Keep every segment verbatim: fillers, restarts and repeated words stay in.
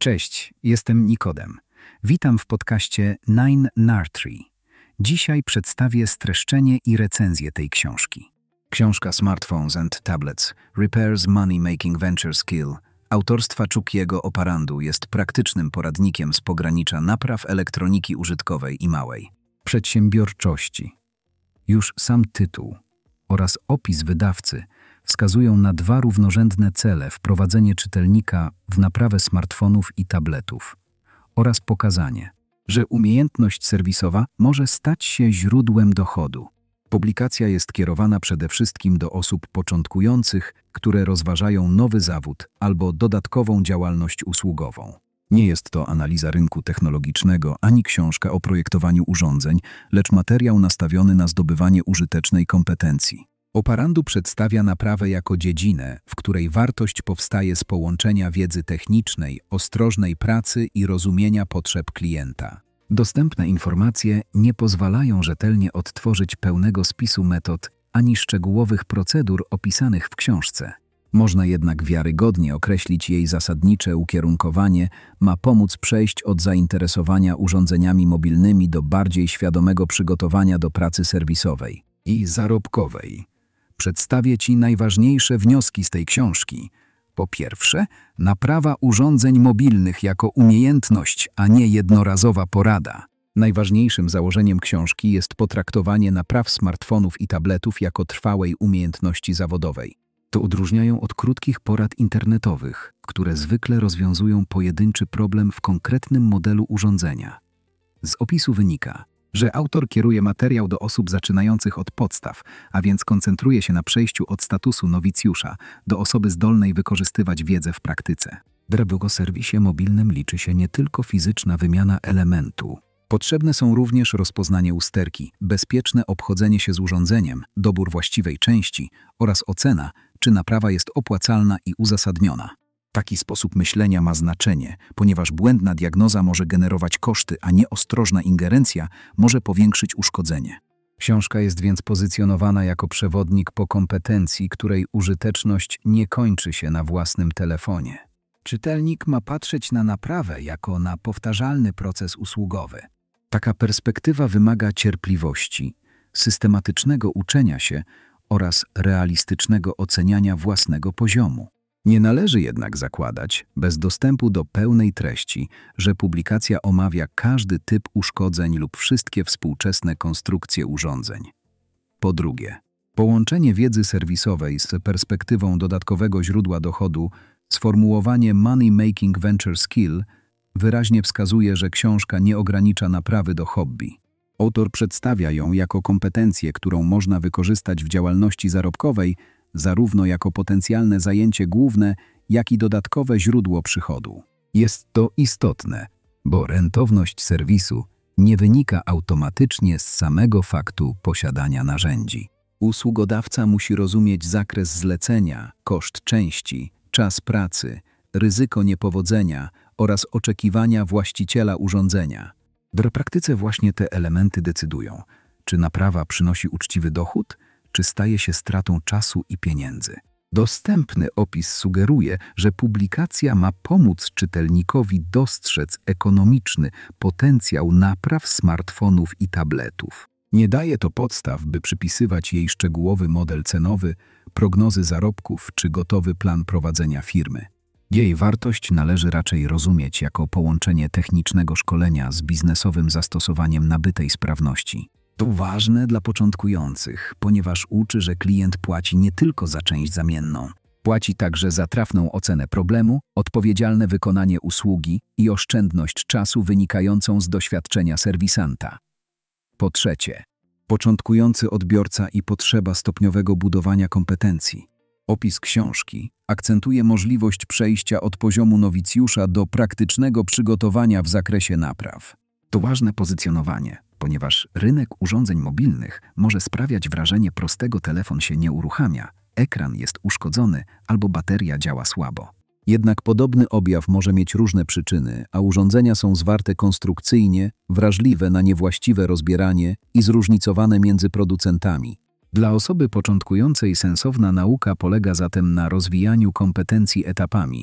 Cześć, jestem Nikodem. Witam w podcaście nine Nartree. Dzisiaj przedstawię streszczenie i recenzję tej książki. Książka Smartphones and Tablets Repairs Money Making Venture Skill autorstwa Chucky'ego Oparandu jest praktycznym poradnikiem z pogranicza napraw elektroniki użytkowej i małej przedsiębiorczości. Już sam tytuł oraz opis wydawcy wskazują na dwa równorzędne cele: wprowadzenie czytelnika w naprawę smartfonów i tabletów oraz pokazanie, że umiejętność serwisowa może stać się źródłem dochodu. Publikacja jest kierowana przede wszystkim do osób początkujących, które rozważają nowy zawód albo dodatkową działalność usługową. Nie jest to analiza rynku technologicznego ani książka o projektowaniu urządzeń, lecz materiał nastawiony na zdobywanie użytecznej kompetencji. Oparandu przedstawia naprawę jako dziedzinę, w której wartość powstaje z połączenia wiedzy technicznej, ostrożnej pracy i rozumienia potrzeb klienta. Dostępne informacje nie pozwalają rzetelnie odtworzyć pełnego spisu metod ani szczegółowych procedur opisanych w książce. Można jednak wiarygodnie określić jej zasadnicze ukierunkowanie, ma pomóc przejść od zainteresowania urządzeniami mobilnymi do bardziej świadomego przygotowania do pracy serwisowej i zarobkowej. Przedstawię Ci najważniejsze wnioski z tej książki. Po pierwsze, naprawa urządzeń mobilnych jako umiejętność, a nie jednorazowa porada. Najważniejszym założeniem książki jest potraktowanie napraw smartfonów i tabletów jako trwałej umiejętności zawodowej. To odróżniają od krótkich porad internetowych, które zwykle rozwiązują pojedynczy problem w konkretnym modelu urządzenia. Z opisu wynika, że autor kieruje materiał do osób zaczynających od podstaw, a więc koncentruje się na przejściu od statusu nowicjusza do osoby zdolnej wykorzystywać wiedzę w praktyce. W serwisie mobilnym liczy się nie tylko fizyczna wymiana elementu. Potrzebne są również rozpoznanie usterki, bezpieczne obchodzenie się z urządzeniem, dobór właściwej części oraz ocena, czy naprawa jest opłacalna i uzasadniona. Taki sposób myślenia ma znaczenie, ponieważ błędna diagnoza może generować koszty, a nieostrożna ingerencja może powiększyć uszkodzenie. Książka jest więc pozycjonowana jako przewodnik po kompetencji, której użyteczność nie kończy się na własnym telefonie. Czytelnik ma patrzeć na naprawę jako na powtarzalny proces usługowy. Taka perspektywa wymaga cierpliwości, systematycznego uczenia się oraz realistycznego oceniania własnego poziomu. Nie należy jednak zakładać, bez dostępu do pełnej treści, że publikacja omawia każdy typ uszkodzeń lub wszystkie współczesne konstrukcje urządzeń. Po drugie, połączenie wiedzy serwisowej z perspektywą dodatkowego źródła dochodu, sformułowanie Money Making Venture Skill wyraźnie wskazuje, że książka nie ogranicza naprawy do hobby. Autor przedstawia ją jako kompetencję, którą można wykorzystać w działalności zarobkowej, zarówno jako potencjalne zajęcie główne, jak i dodatkowe źródło przychodu. Jest to istotne, bo rentowność serwisu nie wynika automatycznie z samego faktu posiadania narzędzi. Usługodawca musi rozumieć zakres zlecenia, koszt części, czas pracy, ryzyko niepowodzenia oraz oczekiwania właściciela urządzenia. W praktyce właśnie te elementy decydują, czy naprawa przynosi uczciwy dochód, czy staje się stratą czasu i pieniędzy. Dostępny opis sugeruje, że publikacja ma pomóc czytelnikowi dostrzec ekonomiczny potencjał napraw smartfonów i tabletów. Nie daje to podstaw, by przypisywać jej szczegółowy model cenowy, prognozy zarobków czy gotowy plan prowadzenia firmy. Jej wartość należy raczej rozumieć jako połączenie technicznego szkolenia z biznesowym zastosowaniem nabytej sprawności. To ważne dla początkujących, ponieważ uczy, że klient płaci nie tylko za część zamienną. Płaci także za trafną ocenę problemu, odpowiedzialne wykonanie usługi i oszczędność czasu wynikającą z doświadczenia serwisanta. Po trzecie, początkujący odbiorca i potrzeba stopniowego budowania kompetencji. Opis książki akcentuje możliwość przejścia od poziomu nowicjusza do praktycznego przygotowania w zakresie napraw. To ważne pozycjonowanie, ponieważ rynek urządzeń mobilnych może sprawiać wrażenie prostego: telefon się nie uruchamia, ekran jest uszkodzony albo bateria działa słabo. Jednak podobny objaw może mieć różne przyczyny, a urządzenia są zwarte konstrukcyjnie, wrażliwe na niewłaściwe rozbieranie i zróżnicowane między producentami. Dla osoby początkującej sensowna nauka polega zatem na rozwijaniu kompetencji etapami,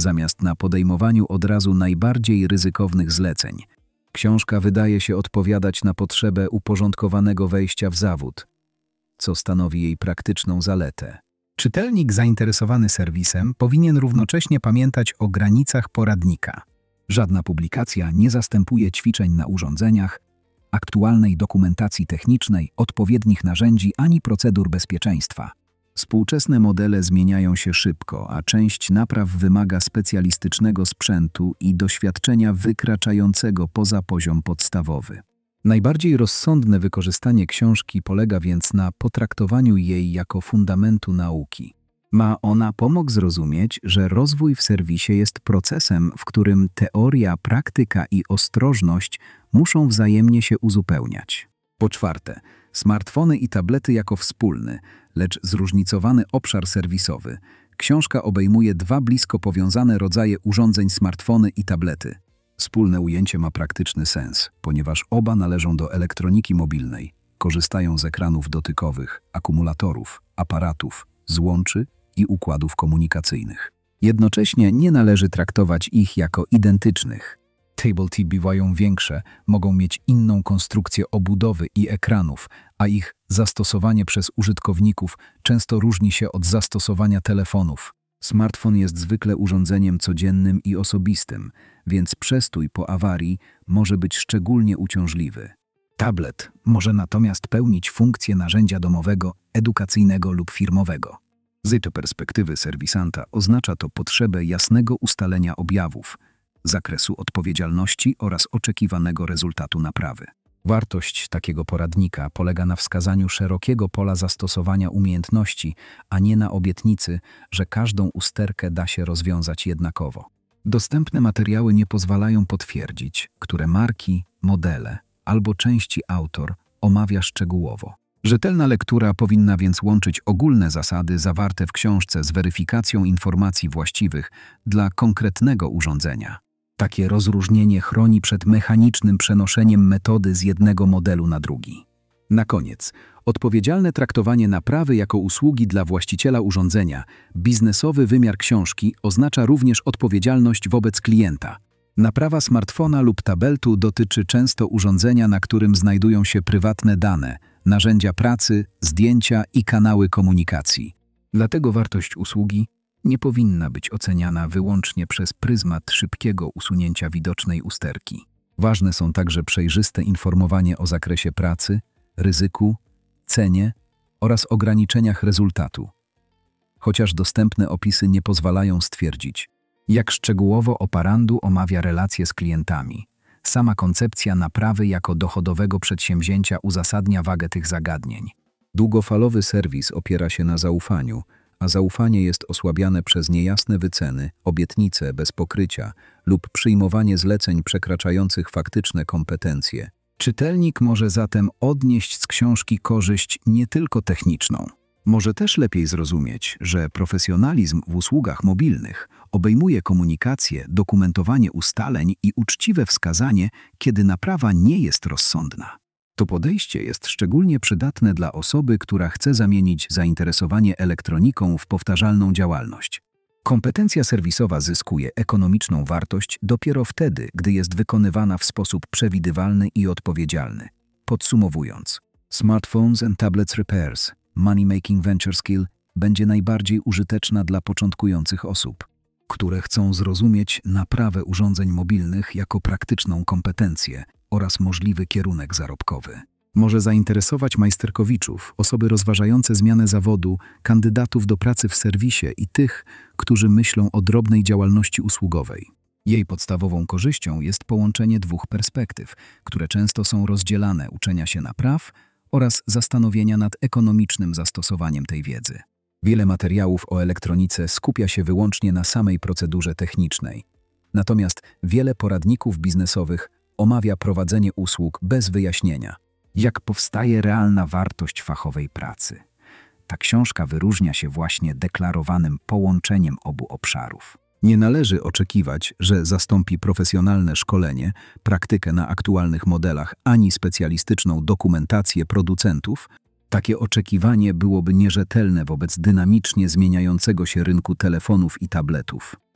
zamiast na podejmowaniu od razu najbardziej ryzykownych zleceń. Książka wydaje się odpowiadać na potrzebę uporządkowanego wejścia w zawód, co stanowi jej praktyczną zaletę. Czytelnik zainteresowany serwisem powinien równocześnie pamiętać o granicach poradnika. Żadna publikacja nie zastępuje ćwiczeń na urządzeniach, aktualnej dokumentacji technicznej, odpowiednich narzędzi ani procedur bezpieczeństwa. Współczesne modele zmieniają się szybko, a część napraw wymaga specjalistycznego sprzętu i doświadczenia wykraczającego poza poziom podstawowy. Najbardziej rozsądne wykorzystanie książki polega więc na potraktowaniu jej jako fundamentu nauki. Ma ona pomóc zrozumieć, że rozwój w serwisie jest procesem, w którym teoria, praktyka i ostrożność muszą wzajemnie się uzupełniać. Po czwarte, smartfony i tablety jako wspólny, lecz zróżnicowany obszar serwisowy. Książka obejmuje dwa blisko powiązane rodzaje urządzeń: smartfony i tablety. Wspólne ujęcie ma praktyczny sens, ponieważ oba należą do elektroniki mobilnej, korzystają z ekranów dotykowych, akumulatorów, aparatów, złączy i układów komunikacyjnych. Jednocześnie nie należy traktować ich jako identycznych. Tablety bywają większe, mogą mieć inną konstrukcję obudowy i ekranów, a ich zastosowanie przez użytkowników często różni się od zastosowania telefonów. Smartfon jest zwykle urządzeniem codziennym i osobistym, więc przestój po awarii może być szczególnie uciążliwy. Tablet może natomiast pełnić funkcję narzędzia domowego, edukacyjnego lub firmowego. Z perspektywy serwisanta oznacza to potrzebę jasnego ustalenia objawów, zakresu odpowiedzialności oraz oczekiwanego rezultatu naprawy. Wartość takiego poradnika polega na wskazaniu szerokiego pola zastosowania umiejętności, a nie na obietnicy, że każdą usterkę da się rozwiązać jednakowo. Dostępne materiały nie pozwalają potwierdzić, które marki, modele albo części autor omawia szczegółowo. Rzetelna lektura powinna więc łączyć ogólne zasady zawarte w książce z weryfikacją informacji właściwych dla konkretnego urządzenia. Takie rozróżnienie chroni przed mechanicznym przenoszeniem metody z jednego modelu na drugi. Na koniec, odpowiedzialne traktowanie naprawy jako usługi dla właściciela urządzenia. Biznesowy wymiar książki oznacza również odpowiedzialność wobec klienta. Naprawa smartfona lub tabletu dotyczy często urządzenia, na którym znajdują się prywatne dane, narzędzia pracy, zdjęcia i kanały komunikacji. Dlatego wartość usługi nie powinna być oceniana wyłącznie przez pryzmat szybkiego usunięcia widocznej usterki. Ważne są także przejrzyste informowanie o zakresie pracy, ryzyku, cenie oraz ograniczeniach rezultatu. Chociaż dostępne opisy nie pozwalają stwierdzić, jak szczegółowo operandu omawia relacje z klientami. Sama koncepcja naprawy jako dochodowego przedsięwzięcia uzasadnia wagę tych zagadnień. Długofalowy serwis opiera się na zaufaniu, a zaufanie jest osłabiane przez niejasne wyceny, obietnice bez pokrycia lub przyjmowanie zleceń przekraczających faktyczne kompetencje. Czytelnik może zatem odnieść z książki korzyść nie tylko techniczną. Może też lepiej zrozumieć, że profesjonalizm w usługach mobilnych obejmuje komunikację, dokumentowanie ustaleń i uczciwe wskazanie, kiedy naprawa nie jest rozsądna. To podejście jest szczególnie przydatne dla osoby, która chce zamienić zainteresowanie elektroniką w powtarzalną działalność. Kompetencja serwisowa zyskuje ekonomiczną wartość dopiero wtedy, gdy jest wykonywana w sposób przewidywalny i odpowiedzialny. Podsumowując, Smartphones and Tablets Repairs – Money Making Venture Skill będzie najbardziej użyteczna dla początkujących osób, które chcą zrozumieć naprawę urządzeń mobilnych jako praktyczną kompetencję oraz możliwy kierunek zarobkowy. Może zainteresować majsterkowiczów, osoby rozważające zmianę zawodu, kandydatów do pracy w serwisie i tych, którzy myślą o drobnej działalności usługowej. Jej podstawową korzyścią jest połączenie dwóch perspektyw, które często są rozdzielane: uczenia się napraw oraz zastanowienia nad ekonomicznym zastosowaniem tej wiedzy. Wiele materiałów o elektronice skupia się wyłącznie na samej procedurze technicznej. Natomiast wiele poradników biznesowych omawia prowadzenie usług bez wyjaśnienia, jak powstaje realna wartość fachowej pracy. Ta książka wyróżnia się właśnie deklarowanym połączeniem obu obszarów. Nie należy oczekiwać, że zastąpi profesjonalne szkolenie, praktykę na aktualnych modelach ani specjalistyczną dokumentację producentów. Takie oczekiwanie byłoby nierzetelne wobec dynamicznie zmieniającego się rynku telefonów i tabletów.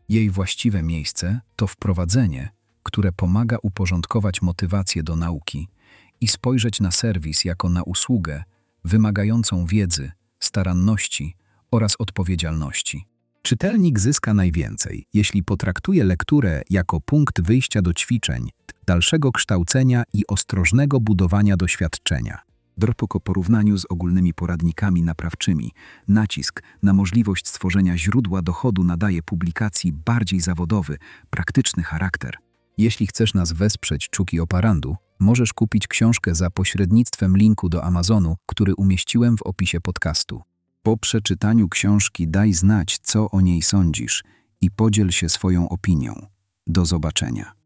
Jej właściwe miejsce to wprowadzenie, które pomaga uporządkować motywację do nauki i spojrzeć na serwis jako na usługę wymagającą wiedzy, staranności oraz odpowiedzialności. Czytelnik zyska najwięcej, jeśli potraktuje lekturę jako punkt wyjścia do ćwiczeń, dalszego kształcenia i ostrożnego budowania doświadczenia. Po porównaniu z ogólnymi poradnikami naprawczymi, nacisk na możliwość stworzenia źródła dochodu nadaje publikacji bardziej zawodowy, praktyczny charakter. Jeśli chcesz nas wesprzeć Czuki Operandu, możesz kupić książkę za pośrednictwem linku do Amazonu, który umieściłem w opisie podcastu. Po przeczytaniu książki daj znać, co o niej sądzisz i podziel się swoją opinią. Do zobaczenia.